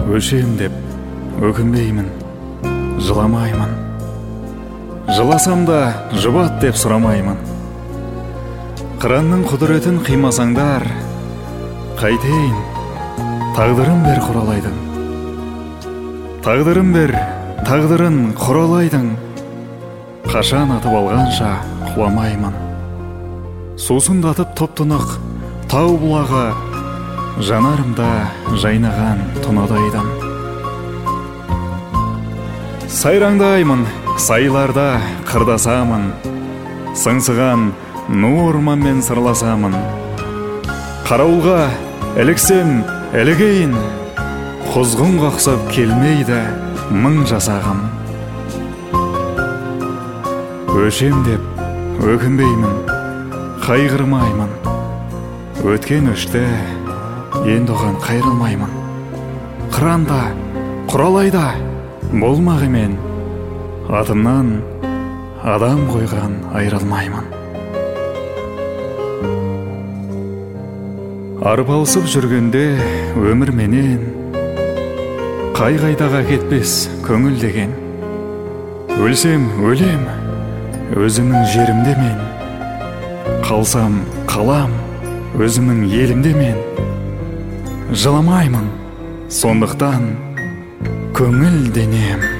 Өшем деп өкінбеймін, жыламаймын. Жыласам да жұбат деп сұрамаймын. Қыранның құдыретін қимасаңдар, қайтейін, тағдырын бер құралайдың. Тағдырын бер, тағдырын құралайдың. Қашан атып алғанша құламаймын. Сусындатып топ-тұнық тау бұлағы, жанарымда жайнаған тұнадайдың. Сайраңдаймын, сайларда қырдасамын, сыңсыған ну орманмен сырласамын. Қарауылға іліксем ілігейін, құзғын қақсап келмейді мың жасағым. Өшем деп өкінбеймін, қайғырмаймын. Өткен өшті, енді оған қайрылмаймын. Қыранда, құралайда болмағы мен, атымнан адам қойған айрылмаймын. Арпалысып жүргенде өмір менен, қай-қайдаға кетпес көңіл деген. Өлсем өлем, өзімнің жерімде мен. Қалсам қалам, өзімнің елімде мен. Жыламаймын, сондықтан көңіл денем.